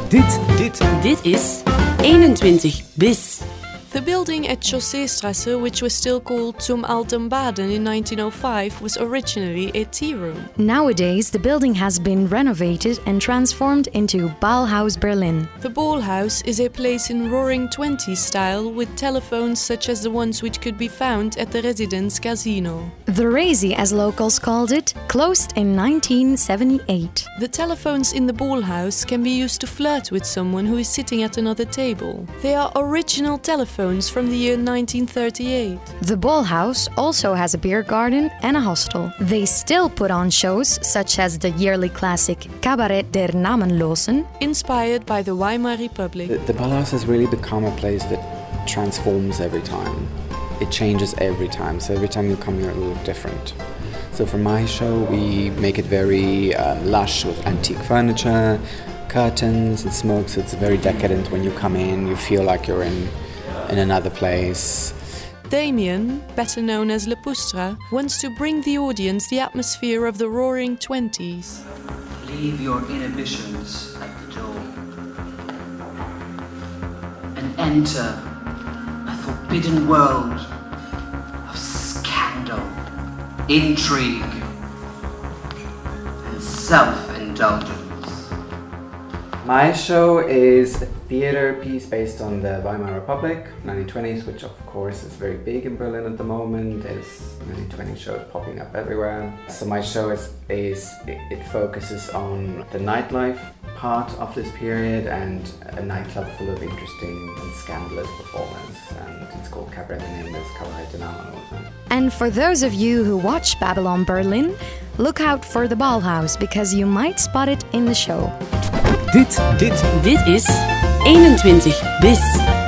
Dit is 21 bis. The building at Chausseestrasse, which was still called Zum Alten Baden in 1905, was originally a tea room. Nowadays, the building has been renovated and transformed into Ballhaus Berlin. The Ballhaus is a place in Roaring Twenties style with telephones such as the ones which could be found at the Residence Casino. The Razy, as locals called it, closed in 1978. The telephones in the Ballhaus can be used to flirt with someone who is sitting at another table. They are original telephones from the year 1938. The Ballhaus also has a beer garden and a hostel. They still put on shows such as the yearly classic Cabaret der Namenlosen, inspired by the Weimar Republic. The Ballhaus has really become a place that transforms every time. It changes every time, so every time you come here it will look different. So for my show we make it very lush with antique furniture, curtains and smoke, so it's very decadent. When you come in you feel like you're in another place. Damien, better known as Lepustra, wants to bring the audience the atmosphere of the Roaring Twenties. Leave your inhibitions at the door and enter a forbidden world of scandal, intrigue, and self-indulgence. My show is a theater piece based on the Weimar Republic, 1920s, which of course is very big in Berlin at the moment. There's 1920 shows popping up everywhere. So my show it focuses on the nightlife part of this period and a nightclub full of interesting and scandalous performers. And it's called Cabaret der Namenlosen. And for those of you who watch Babylon Berlin, look out for the Ballhaus because you might spot it in the show. Dit is 21 bis.